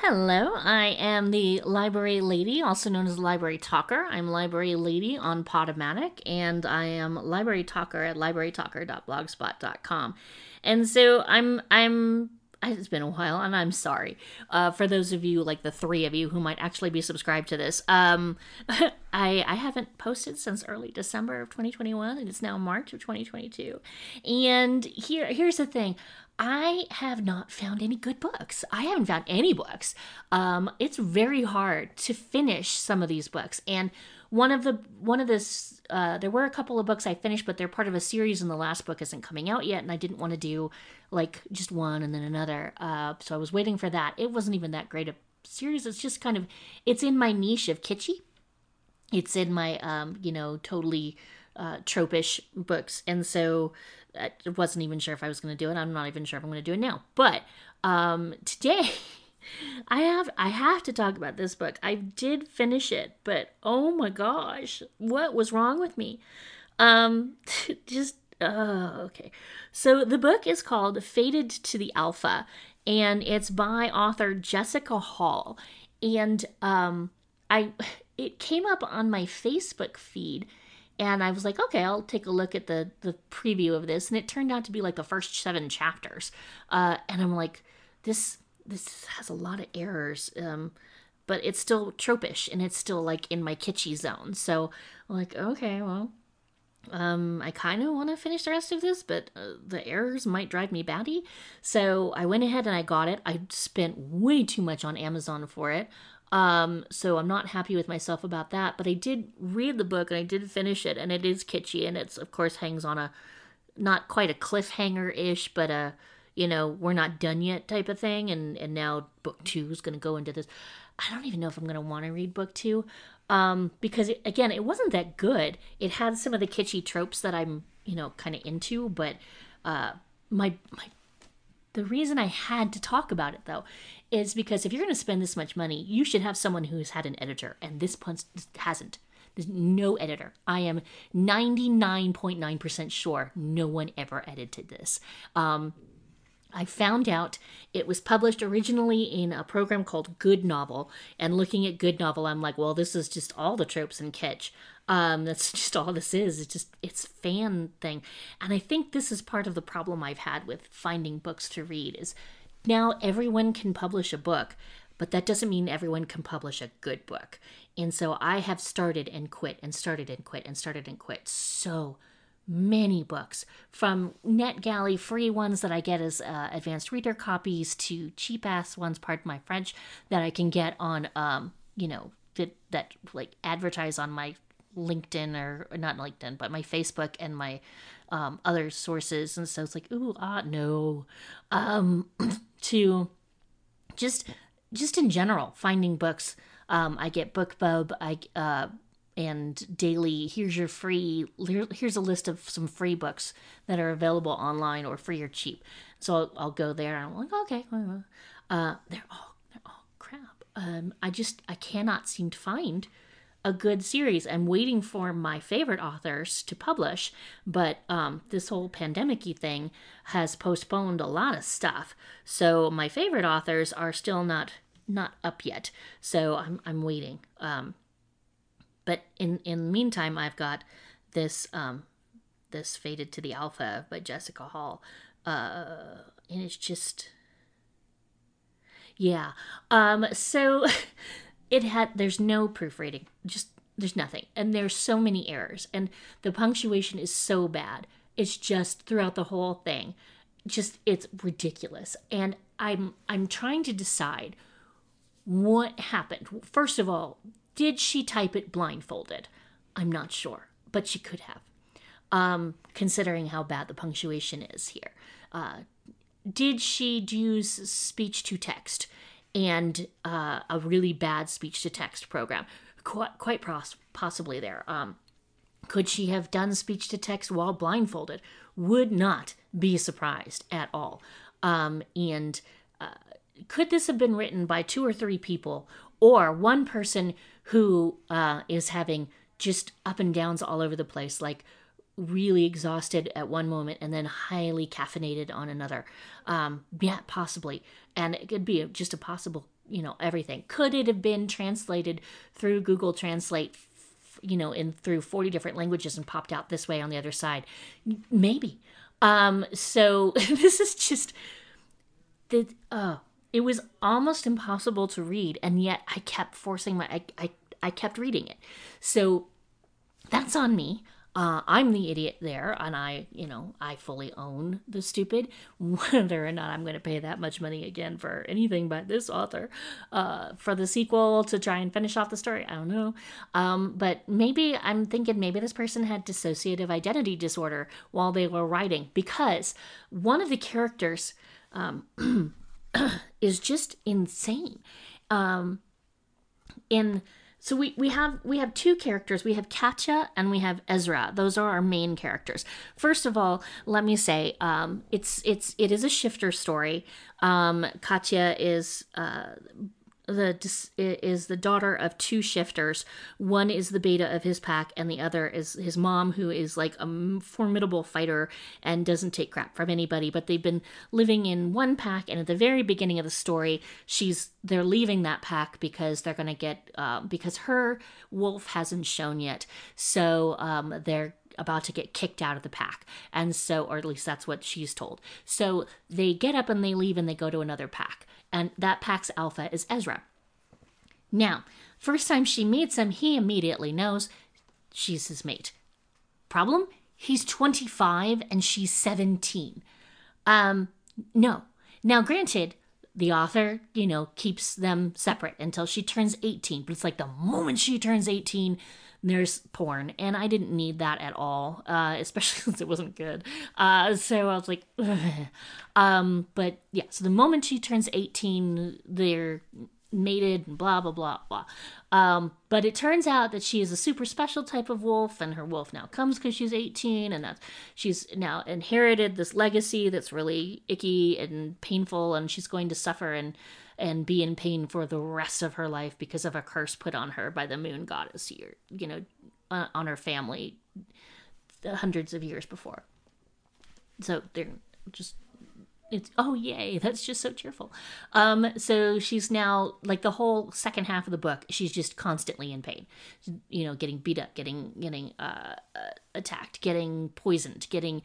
Hello, I am the Library Lady, also known as the Library Talker. I'm Library Lady on Podomatic, and I am Library Talker at librarytalker.blogspot.com. And so it's been a while, and I'm sorry for those of you, like the three of you, who might actually be subscribed to this. I haven't posted since early December of 2021, and it's now March of 2022. And here's the thing. I have not found any good books. I haven't found any books. It's very hard to finish some of these books. And there were a couple of books I finished, but they're part of a series, and the last book isn't coming out yet. And I didn't want to do like just one and then another. So I was waiting for that. It wasn't even that great a series. It's just it's in my niche of kitschy. It's in my, totally tropish books. And so I wasn't even sure if I was going to do it. I'm not even sure if I'm going to do it now. But today, I have to talk about this book. I did finish it, but oh my gosh, what was wrong with me? Okay. So the book is called Fated to the Alpha, and it's by author Jessica Hall. And I it came up on my Facebook feed, and I was like, okay, I'll take a look at the preview of this, and it turned out to be like the first 7 chapters. And I'm like, this has a lot of errors, but it's still tropish, and it's still like in my kitschy zone. So I'm like, okay, well, I kind of want to finish the rest of this, but the errors might drive me batty. So I went ahead and I got it. I spent way too much on Amazon for it. So I'm not happy with myself about that, but I did read the book and I did finish it, and it is kitschy, and it's of course hangs on a not quite a cliffhanger-ish, but we're not done yet type of thing, and now book 2 is going to go into this. I don't even know if I'm going to want to read book 2, because again, it wasn't that good. It had some of the kitschy tropes that I'm, kind of into, but my the reason I had to talk about it, though, is because if you're going to spend this much money, you should have someone who's had an editor, and this punch hasn't. There's no editor. I am 99.9% sure no one ever edited this. I found out it was published originally in a program called Good Novel, and looking at Good Novel, I'm like, well, this is just all the tropes in kitsch. That's just all this is. It's fan thing. And I think this is part of the problem I've had with finding books to read is now everyone can publish a book, but that doesn't mean everyone can publish a good book. And so I have started and quit and started and quit and started and quit so many books, from NetGalley free ones that I get as advanced reader copies to cheap ass ones, pardon my French, that I can get on that like advertise on my LinkedIn, or not LinkedIn, but my Facebook and my other sources. And so it's like, ooh, no. To just in general, finding books. I get BookBub, and daily, here's a list of some free books that are available online or free or cheap. So I'll go there and I'm like, okay, they're all crap. I cannot seem to find a good series. I'm waiting for my favorite authors to publish, but this whole pandemic-y thing has postponed a lot of stuff. So my favorite authors are still not up yet. So I'm waiting. But in the meantime, I've got this Fated to the Alpha by Jessica Hall, and it's just, yeah. So there's no proofreading, just there's nothing, and there's so many errors, and the punctuation is so bad. It's just throughout the whole thing, it's ridiculous, and I'm trying to decide what happened. First of all, did she type it blindfolded? I'm not sure, but she could have, considering how bad the punctuation is here. Did she use speech to text and a really bad speech to text program? Quite possibly there. Could she have done speech to text while blindfolded? Would not be surprised at all. And could this have been written by 2 or 3 people, or one person who is having just up and downs all over the place, like really exhausted at one moment and then highly caffeinated on another. Yeah, possibly. And it could be just a possible, everything. Could it have been translated through Google Translate, in through 40 different languages and popped out this way on the other side? Maybe. So this is just it was almost impossible to read, and yet I kept forcing I kept reading it. So that's on me. I'm the idiot there, and I fully own the stupid. Whether or not I'm going to pay that much money again for anything by this author, for the sequel to try and finish off the story, I don't know. But I'm thinking maybe this person had dissociative identity disorder while they were writing, because one of the characters is just insane. So we have two characters. We have Katya and we have Ezra. Those are our main characters. First of all, let me say, it is a shifter story. Katya is the daughter of two shifters. One is the beta of his pack, and the other is his mom, who is like a formidable fighter and doesn't take crap from anybody. But they've been living in one pack, and at the very beginning of the story, they're leaving that pack because they're gonna get because her wolf hasn't shown yet, so they're about to get kicked out of the pack. And so, or at least that's what she's told. So they get up and they leave and they go to another pack. And that pack's alpha is Ezra. Now, first time she meets him, he immediately knows she's his mate. Problem? He's 25 and she's 17. No. Now, granted, the author, keeps them separate until she turns 18. But it's like the moment she turns 18, there's porn, and I didn't need that at all, especially since it wasn't good. So I was like, but yeah, so the moment she turns 18, they're mated and blah, blah, blah, blah. But it turns out that she is a super special type of wolf, and her wolf now comes because she's 18, and she's now inherited this legacy that's really icky and painful, and she's going to suffer and be in pain for the rest of her life because of a curse put on her by the moon goddess here, on her family hundreds of years before. So they're just, oh yay, that's just so cheerful. So she's now, like, the whole second half of the book, she's just constantly in pain, getting beat up, getting attacked, getting poisoned, getting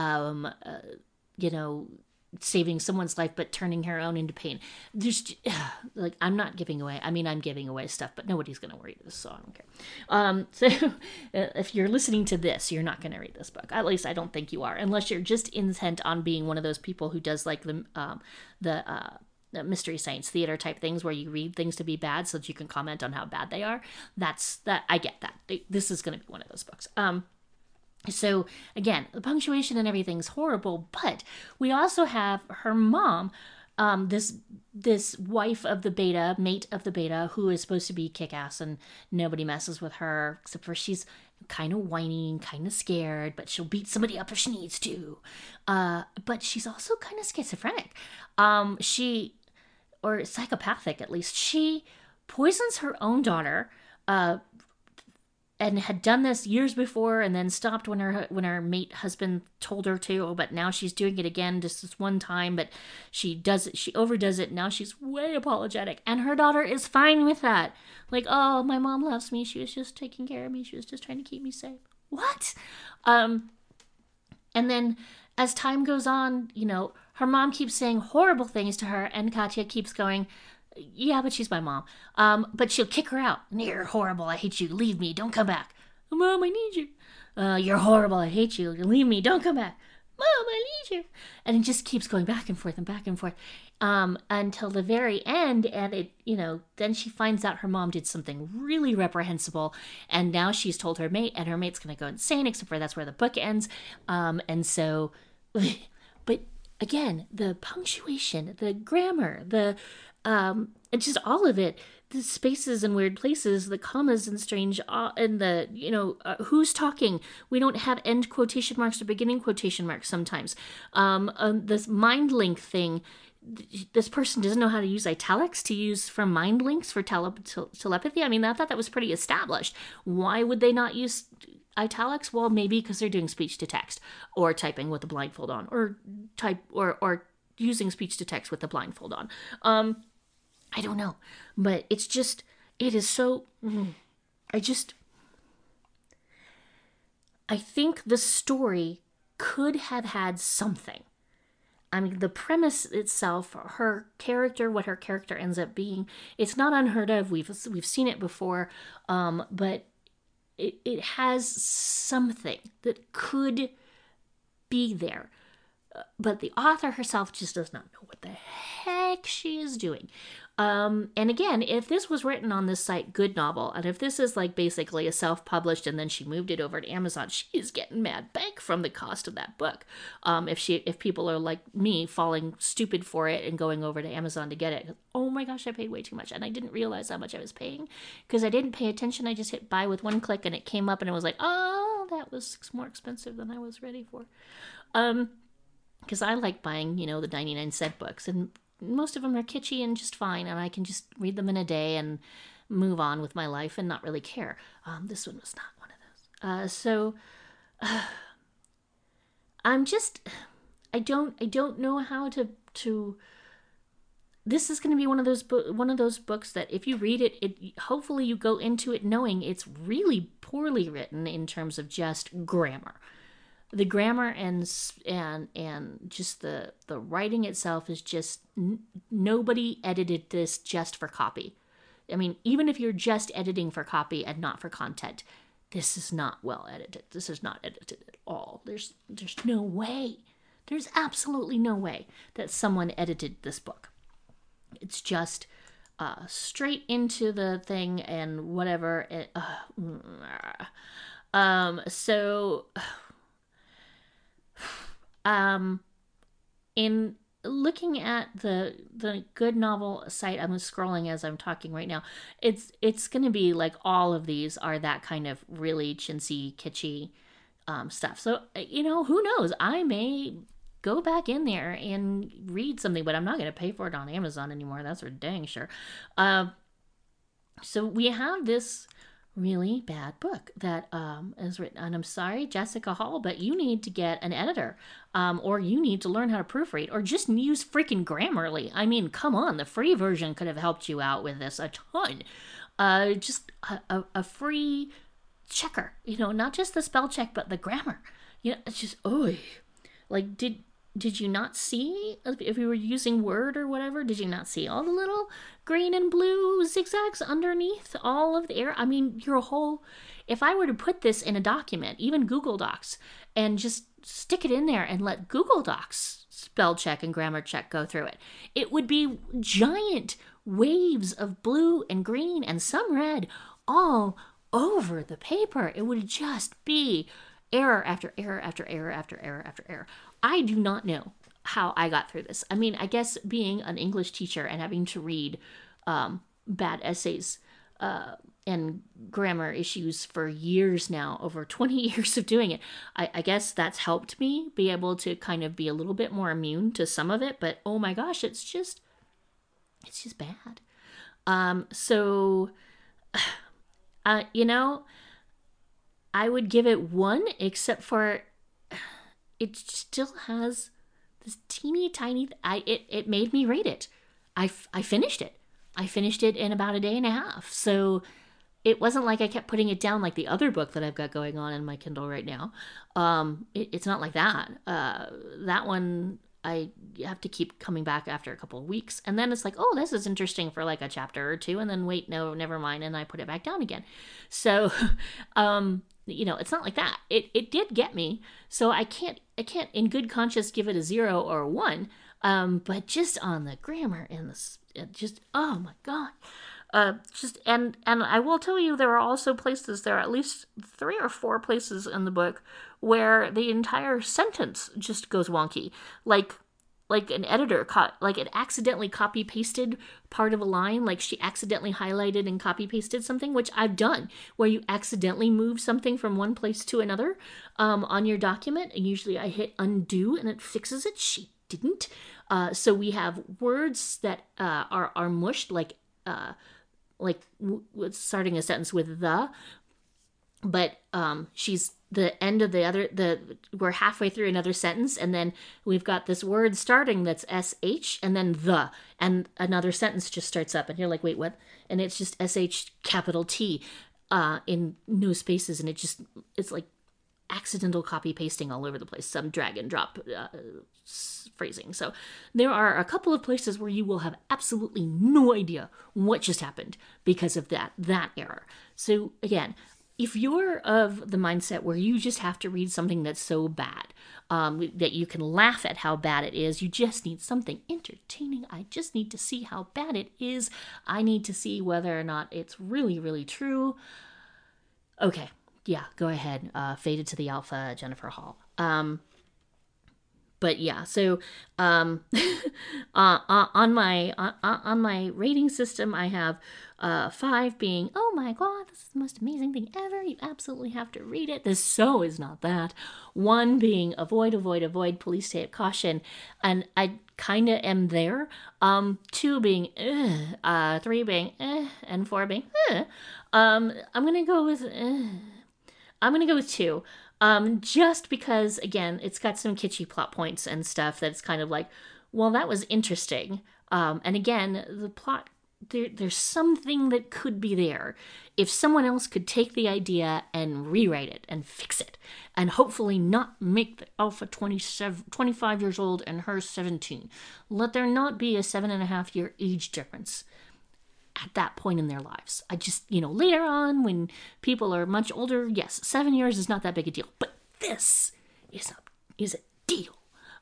saving someone's life but turning her own into pain. There's I'm not giving away, I'm giving away stuff, but nobody's going to read this, so I don't care. So if you're listening to this, you're not going to read this book. At least I don't think you are, unless you're just intent on being one of those people who does like the Mystery Science Theater type things where you read things to be bad so that you can comment on how bad they are. I get that. This is going to be one of those books. So again, the punctuation and everything's horrible, but we also have her mom, this wife of the beta, mate of the beta, who is supposed to be kick-ass and nobody messes with her except for she's kind of whiny and kind of scared, but she'll beat somebody up if she needs to. But she's also kind of schizophrenic. Or psychopathic at least. She poisons her own daughter, and had done this years before and then stopped when her mate husband told her to, but now she's doing it again just this one time, but she overdoes it, now she's way apologetic, and her daughter is fine with that. Like, oh, my mom loves me, she was just taking care of me, she was just trying to keep me safe. What? And then as time goes on, her mom keeps saying horrible things to her, and Katya keeps going, yeah, but she's my mom. But she'll kick her out. You're horrible. I hate you. Leave me. Don't come back. Mom, I need you. You're horrible. I hate you. Leave me. Don't come back. Mom, I need you. And it just keeps going back and forth and back and forth until the very end. And it, then she finds out her mom did something really reprehensible. And now she's told her mate, and her mate's going to go insane, except for that's where the book ends. And so, but again, the punctuation, the grammar, it's just all of it, the spaces and weird places, the commas and strange, and the, who's talking. We don't have end quotation marks or beginning quotation marks sometimes. This mind link thing, this person doesn't know how to use italics to use for mind links for telepathy. I thought that was pretty established. Why would they not use italics? Well, maybe because they're doing speech to text or typing with the blindfold on, or using speech to text with the blindfold on. I don't know, but it is so. I just, I think the story could have had something. I mean, the premise itself, her character, what her character ends up being, it's not unheard of. We've seen it before, but it has something that could be there. But the author herself just does not know what the heck she is doing. And again, if this was written on this site, Good Novel, and if this is like basically a self-published and then she moved it over to Amazon, she is getting mad bank from the cost of that book. If people are like me falling stupid for it and going over to Amazon to get it, oh my gosh, I paid way too much, and I didn't realize how much I was paying because I didn't pay attention. I just hit buy with one click, and it came up, and it was like, oh, that was more expensive than I was ready for. Because I like buying, the 99-cent books, and most of them are kitschy and just fine, and I can just read them in a day and move on with my life and not really care. This one was not one of those. I'm just, I don't know how to. This is going to be one of those books that if you read it, hopefully you go into it knowing it's really poorly written in terms of just grammar. The grammar and just the writing itself is just nobody edited this just for copy. I mean, even if you're just editing for copy and not for content, this is not well edited. This is not edited at all. There's no way. There's absolutely no way that someone edited this book. It's just straight into the thing and whatever. In looking at the Good Novel site, I'm scrolling as I'm talking right now. It's going to be like all of these are that kind of really chintzy, kitschy stuff. So who knows? I may go back in there and read something, but I'm not going to pay for it on Amazon anymore. That's for dang sure. So we have this really bad book that is written, and I'm sorry, Jessica Hall, but you need to get an editor, or you need to learn how to proofread, or just use freaking Grammarly. I mean, come on, the free version could have helped you out with this a ton. Just a free checker, not just the spell check, but the grammar. It's just, like, did you not see, if you were using Word or whatever, did you not see all the little green and blue zigzags underneath all of the air? I mean, if I were to put this in a document, even Google Docs, and just stick it in there and let Google Docs spell check and grammar check go through it, it would be giant waves of blue and green and some red all over the paper. It would just be error after error after error after error after error. I do not know how I got through this. I mean, I guess being an English teacher and having to read bad essays and grammar issues for years now, over 20 years of doing it, I guess that's helped me be able to kind of be a little bit more immune to some of it. But oh my gosh, it's just bad. I would give it 1, except for it still has this teeny tiny. It made me rate it. I finished it. I finished it in about a day and a half. So it wasn't like I kept putting it down like the other book that I've got going on in my Kindle right now. It's not like that. That one I have to keep coming back after a couple of weeks, and then it's like, oh, this is interesting for like a chapter or two, and then wait, no, never mind, and I put it back down again. So, it's not like that. It did get me, so I can't in good conscience give it a 0 or a 1. But just on the grammar and just oh my god. And I will tell you, there are at least 3 or 4 places in the book where the entire sentence just goes wonky. Like an editor it accidentally copy pasted part of a line, like she accidentally highlighted and copy pasted something, which I've done, where you accidentally move something from one place to another on your document, and usually I hit undo and it fixes it. She didn't. So we have words that are mushed, like starting a sentence with the, but she's the end of we're halfway through another sentence, and then we've got this word starting that's sh, and then and another sentence just starts up, and you're like, wait, what? And it's just sh capital T, in no spaces, and it's like accidental copy pasting all over the place, some drag and drop phrasing. So there are a couple of places where you will have absolutely no idea what just happened because of that error. So again, if you're of the mindset where you just have to read something that's so bad, that you can laugh at how bad it is, you just need something entertaining. I just need to see how bad it is. I need to see whether or not it's really, really true. Okay, yeah, go ahead. Faded to the Alpha, Jennifer Hall. But yeah, so on my rating system, I have 5 being, oh my god, this is the most amazing thing ever. You absolutely have to read it. This so is not that. 1 being avoid, avoid, avoid. Police take caution, and I kind of am there. 2 being 3 being and 4 being I'm gonna go with 2. Just because, again, it's got some kitschy plot points and stuff that's kind of like, well, that was interesting. And again, the plot, there's something that could be there if someone else could take the idea and rewrite it and fix it, and hopefully not make the Alpha 25 years old and her 17. Let there not be a 7.5-year age difference at that point in their lives. I just, later on when people are much older, yes, 7 years is not that big a deal. But this is a deal.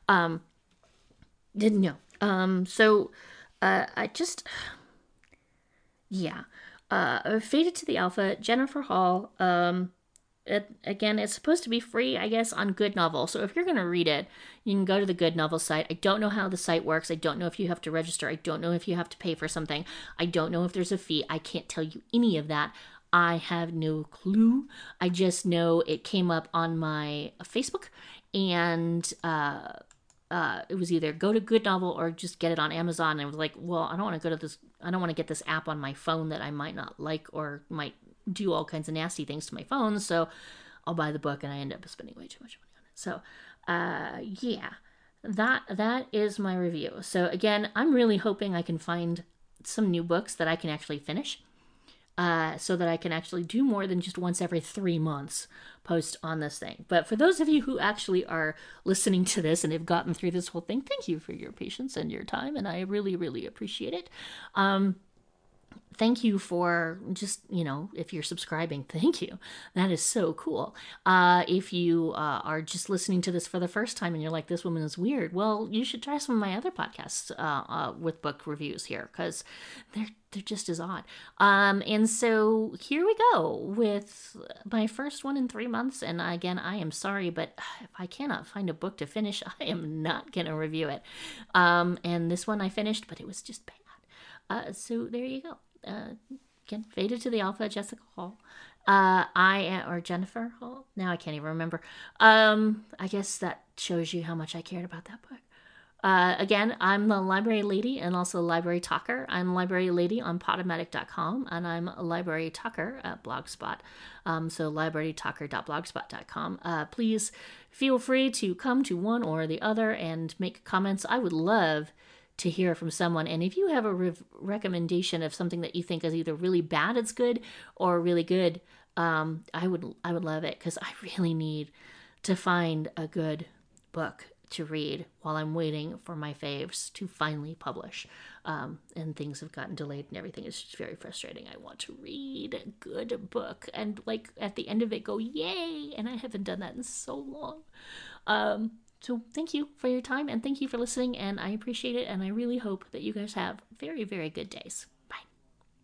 Didn't know. So I just, yeah. Faded to the Alpha, Jennifer Hall. Again, it's supposed to be free, I guess, on Good Novel. So if you're going to read it, you can go to the Good Novel site. I don't know how the site works. I don't know if you have to register. I don't know if you have to pay for something. I don't know if there's a fee. I can't tell you any of that. I have no clue. I just know it came up on my Facebook, and it was either go to Good Novel or just get it on Amazon. And I was like, well, I don't want to go to this. I don't want to get this app on my phone that I might not like or might do all kinds of nasty things to my phone. So I'll buy the book, and I end up spending way too much money on it. So yeah, that is my review. So again, I'm really hoping I can find some new books that I can actually finish. So that I can actually do more than just once every 3 months post on this thing. But for those of you who actually are listening to this and have gotten through this whole thing, thank you for your patience and your time, and I really, really appreciate it. Thank you for just, if you're subscribing, thank you. That is so cool. If you are just listening to this for the first time and you're like, this woman is weird, well, you should try some of my other podcasts with book reviews here, because they're just as odd. And so here we go with my first one in 3 months. And again, I am sorry, but if I cannot find a book to finish, I am not going to review it. And this one I finished, but it was just bad. So there you go. Again, Faded to the Alpha, Jessica Hall. Or Jennifer Hall. Now I can't even remember. I guess that shows you how much I cared about that book. Again, I'm the library lady and also library talker. I'm library lady on Podomatic.com, and I'm a library talker at Blogspot. So librarytalker.blogspot.com. Please feel free to come to one or the other and make comments. I would love to hear from someone. And if you have a recommendation of something that you think is either really bad it's good or really good, I would love it, because I really need to find a good book to read while I'm waiting for my faves to finally publish. And things have gotten delayed and everything. It's just very frustrating. I want to read a good book and at the end of it go, yay! And I haven't done that in so long. So thank you for your time, and thank you for listening, and I appreciate it, and I really hope that you guys have very, very good days.